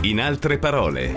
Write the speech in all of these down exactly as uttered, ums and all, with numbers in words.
In altre parole.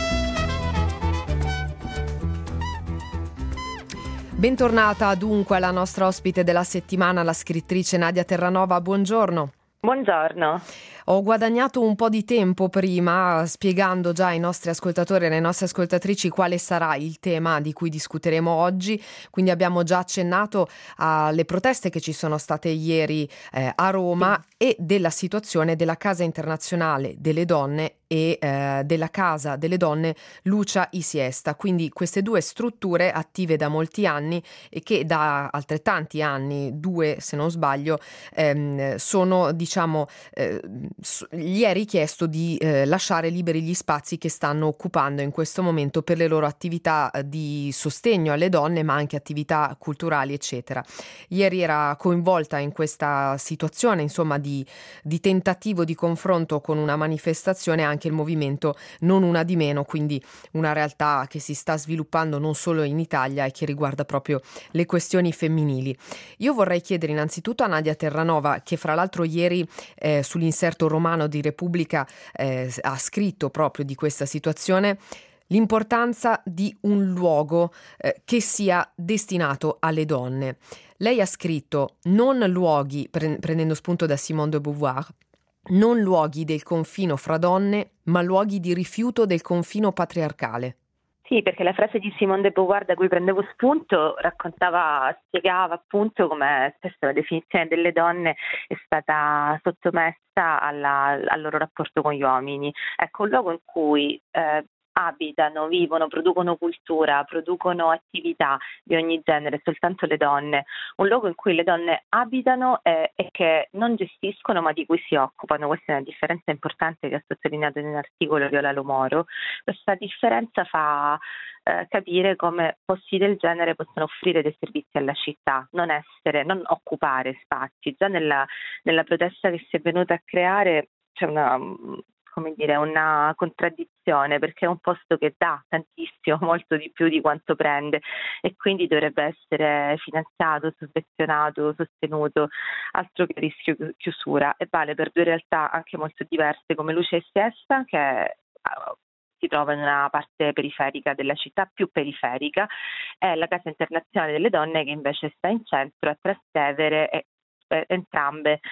Bentornata dunque alla nostra ospite della settimana, la scrittrice Nadia Terranova. Buongiorno. Buongiorno. Ho guadagnato un po' di tempo prima spiegando già ai nostri ascoltatori e alle nostre ascoltatrici quale sarà il tema di cui discuteremo oggi, quindi abbiamo già accennato alle proteste che ci sono state ieri eh, a Roma sì. e della situazione della Casa Internazionale delle Donne e eh, della Casa delle Donne Lucha y Siesta, quindi queste due strutture attive da molti anni e che da altrettanti anni, due se non sbaglio, ehm, sono diciamo eh, gli è richiesto di eh, lasciare liberi gli spazi che stanno occupando in questo momento per le loro attività di sostegno alle donne, ma anche attività culturali eccetera. Ieri era coinvolta in questa situazione insomma di, di tentativo di confronto con una manifestazione anche il movimento Non Una di Meno, quindi una realtà che si sta sviluppando non solo in Italia e che riguarda proprio le questioni femminili. Io vorrei chiedere innanzitutto a Nadia Terranova, che fra l'altro ieri eh, sull'inserto romano di Repubblica eh, ha scritto proprio di questa situazione, l'importanza di un luogo eh, che sia destinato alle donne. Lei ha scritto non luoghi, pre- prendendo spunto da Simone de Beauvoir, non luoghi del confino fra donne, ma luoghi di rifiuto del confino patriarcale. Sì, perché la frase di Simone de Beauvoir da cui prendevo spunto raccontava, spiegava appunto come spesso la definizione delle donne è stata sottomessa alla, al loro rapporto con gli uomini. Ecco, un luogo in cui eh, abitano, vivono, producono cultura, producono attività di ogni genere, soltanto le donne. Un luogo in cui le donne abitano e, e che non gestiscono ma di cui si occupano. Questa è una differenza importante che ha sottolineato nell'articolo Viola Lo Moro. Questa differenza fa eh, capire come posti del genere possono offrire dei servizi alla città, non essere, non occupare spazi. Già nella, nella protesta che si è venuta a creare c'è una come dire, una contraddizione, perché è un posto che dà tantissimo, molto di più di quanto prende e quindi dovrebbe essere finanziato, sovvenzionato, sostenuto, altro che rischio chiusura, e vale per due realtà anche molto diverse come Lucha y Siesta, che uh, si trova in una parte periferica della città, più periferica, e la Casa Internazionale delle Donne che invece sta in centro a Trastevere e eh, entrambe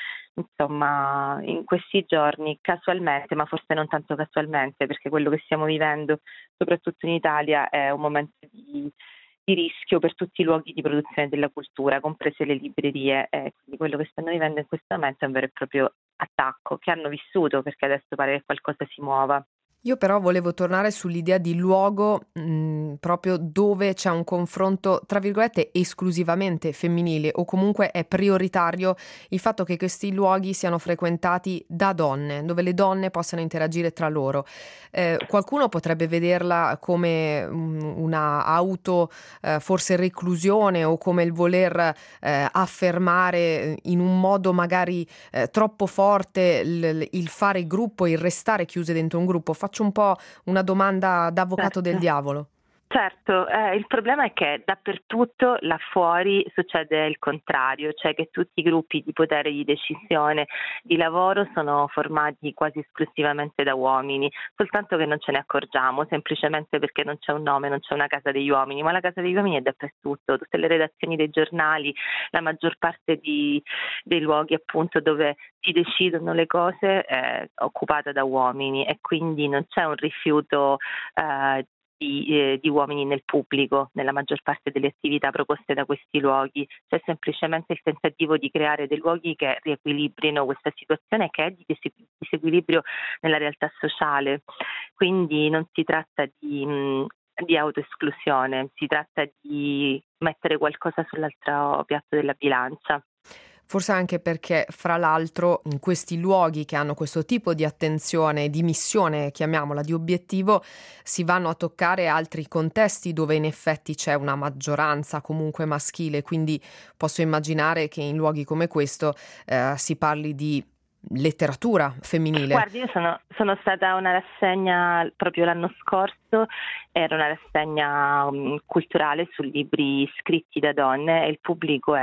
insomma in questi giorni casualmente, ma forse non tanto casualmente perché quello che stiamo vivendo soprattutto in Italia è un momento di, di rischio per tutti i luoghi di produzione della cultura, comprese le librerie, e quindi quello che stanno vivendo in questo momento è un vero e proprio attacco che hanno vissuto, perché adesso pare che qualcosa si muova. Io però volevo tornare sull'idea di luogo mh, proprio dove c'è un confronto, tra virgolette, esclusivamente femminile, o comunque è prioritario il fatto che questi luoghi siano frequentati da donne, dove le donne possano interagire tra loro. Eh, qualcuno potrebbe vederla come um, una auto, eh, forse reclusione, o come il voler eh, affermare in un modo magari eh, troppo forte il, il fare gruppo, il restare chiuse dentro un gruppo. Faccio un po' una domanda da avvocato Certo. del diavolo. Certo, eh, il problema è che dappertutto là fuori succede il contrario, cioè che tutti i gruppi di potere di decisione, di lavoro sono formati quasi esclusivamente da uomini, soltanto che non ce ne accorgiamo, semplicemente perché non c'è un nome, non c'è una casa degli uomini, ma la casa degli uomini è dappertutto, tutte le redazioni dei giornali, la maggior parte di, dei luoghi appunto dove si decidono le cose è occupata da uomini e quindi non c'è un rifiuto eh, Di, eh, di uomini nel pubblico, nella maggior parte delle attività proposte da questi luoghi. C'è semplicemente il tentativo di creare dei luoghi che riequilibrino questa situazione che è di disequilibrio nella realtà sociale. Quindi non si tratta di, mh, di autoesclusione, si tratta di mettere qualcosa sull'altro piatto della bilancia. Forse anche perché, fra l'altro, in questi luoghi che hanno questo tipo di attenzione, di missione, chiamiamola, di obiettivo, si vanno a toccare altri contesti dove in effetti c'è una maggioranza comunque maschile, quindi posso immaginare che in luoghi come questo eh, si parli di letteratura femminile. Guardi, io sono, sono stata a una rassegna proprio l'anno scorso, era una rassegna um, culturale su libri scritti da donne e il pubblico era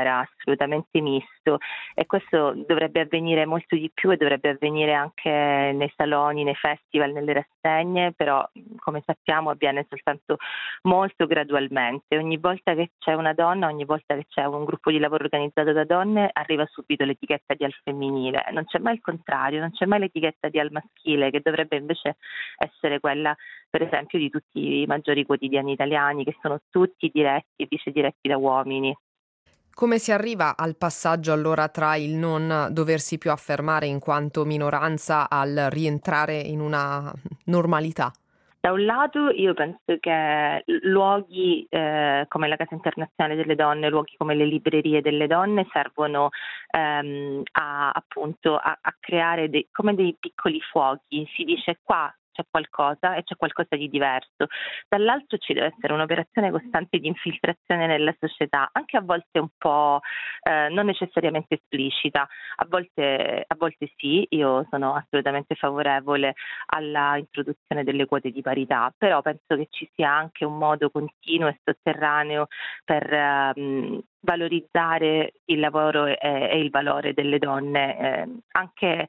assolutamente misto, e questo dovrebbe avvenire molto di più e dovrebbe avvenire anche nei saloni, nei festival, nelle rassegne, però come sappiamo avviene soltanto molto gradualmente. Ogni volta che c'è una donna, ogni volta che c'è un gruppo di lavoro organizzato da donne, arriva subito l'etichetta di al femminile, non c'è mai il contrario, non c'è mai l'etichetta di al maschile, che dovrebbe invece essere quella per esempio di tutti i maggiori quotidiani italiani, che sono tutti diretti e vice diretti da uomini. Come si arriva al passaggio allora tra il non doversi più affermare in quanto minoranza al rientrare in una normalità? Da un lato io penso che luoghi eh, come la Casa Internazionale delle Donne, luoghi come le librerie delle donne servono ehm, a, appunto a, a creare dei, come dei piccoli fuochi. Si dice qua c'è qualcosa e c'è qualcosa di diverso. Dall'altro ci deve essere un'operazione costante di infiltrazione nella società, anche a volte un po' eh, non necessariamente esplicita, a volte, a volte sì, io sono assolutamente favorevole alla introduzione delle quote di parità, però penso che ci sia anche un modo continuo e sotterraneo per ehm, valorizzare il lavoro e, e il valore delle donne, eh, anche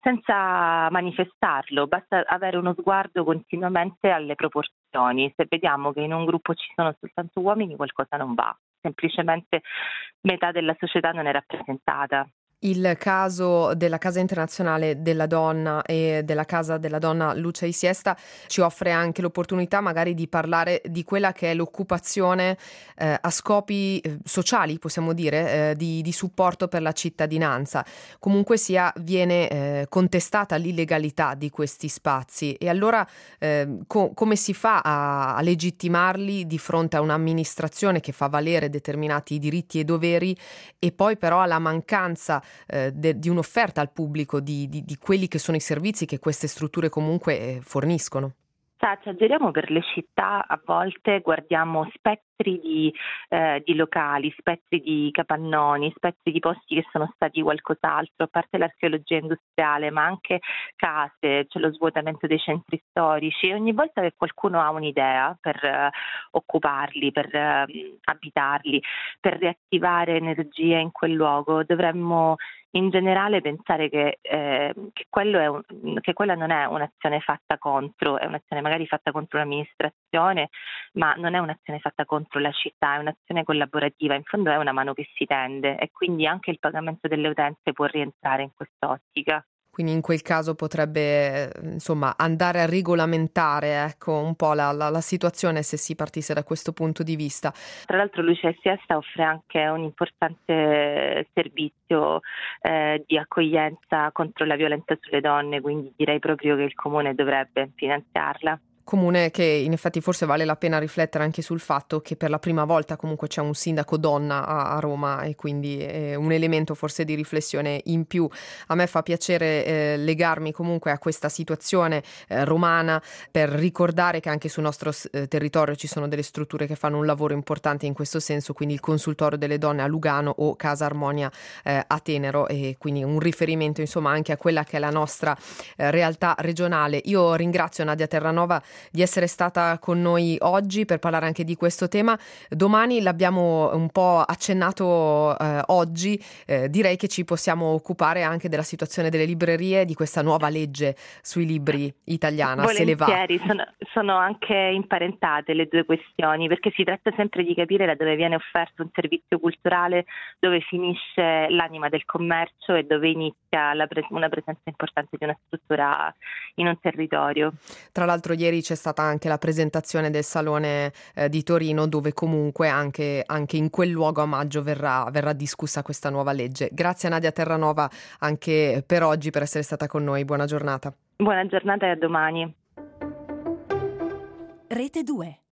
senza manifestarlo, basta avere uno sguardo continuamente alle proporzioni. Se vediamo che in un gruppo ci sono soltanto uomini, qualcosa non va, semplicemente metà della società non è rappresentata. Il caso della Casa Internazionale della Donna e della Casa della Donna Luce di Siesta ci offre anche l'opportunità magari di parlare di quella che è l'occupazione eh, a scopi eh, sociali, possiamo dire, eh, di, di supporto per la cittadinanza. Comunque sia, viene eh, contestata l'illegalità di questi spazi, e allora eh, co- come si fa a, a legittimarli di fronte a un'amministrazione che fa valere determinati diritti e doveri e poi però alla mancanza Eh, de, di un'offerta al pubblico di, di, di quelli che sono i servizi che queste strutture comunque eh, forniscono? Ci giriamo per le città, a volte guardiamo spettri di, eh, di locali, spettri di capannoni, spettri di posti che sono stati qualcos'altro, a parte l'archeologia industriale, ma anche case, c'è lo svuotamento dei centri storici. Ogni volta che qualcuno ha un'idea per eh, occuparli, per eh, abitarli, per riattivare energie in quel luogo, dovremmo in generale pensare che, eh, che, quello è un, che quella non è un'azione fatta contro, è un'azione magari fatta contro l'amministrazione, ma non è un'azione fatta contro la città, è un'azione collaborativa, in fondo è una mano che si tende, e quindi anche il pagamento delle utenze può rientrare in quest'ottica. Quindi in quel caso potrebbe, eh, insomma, andare a regolamentare, ecco, un po' la, la, la situazione, se si partisse da questo punto di vista. Tra l'altro Luce e Siesta offre anche un importante servizio eh, di accoglienza contro la violenza sulle donne, quindi direi proprio che il Comune dovrebbe finanziarla. Comune che in effetti forse vale la pena riflettere anche sul fatto che per la prima volta comunque c'è un sindaco donna a, a Roma, e quindi è un elemento forse di riflessione in più. A me fa piacere eh, legarmi comunque a questa situazione eh, romana, per ricordare che anche sul nostro eh, territorio ci sono delle strutture che fanno un lavoro importante in questo senso, quindi il Consultorio delle Donne a Lugano o Casa Armonia eh, a Tenero, e quindi un riferimento insomma anche a quella che è la nostra eh, realtà regionale. Io ringrazio Nadia Terranova di essere stata con noi oggi per parlare anche di questo tema. Domani l'abbiamo un po' accennato eh, oggi, eh, direi che ci possiamo occupare anche della situazione delle librerie, di questa nuova legge sui libri italiana. Volentieri, se ne va. sono, sono anche imparentate le due questioni, perché si tratta sempre di capire da dove viene offerto un servizio culturale, dove finisce l'anima del commercio e dove inizia la pres- una presenza importante di una struttura in un territorio. Tra l'altro ieri c'è stata anche la presentazione del Salone eh, di Torino, dove comunque anche, anche in quel luogo a maggio verrà, verrà discussa questa nuova legge. Grazie a Nadia Terranova anche per oggi, per essere stata con noi. Buona giornata. Buona giornata e a domani. Rete due.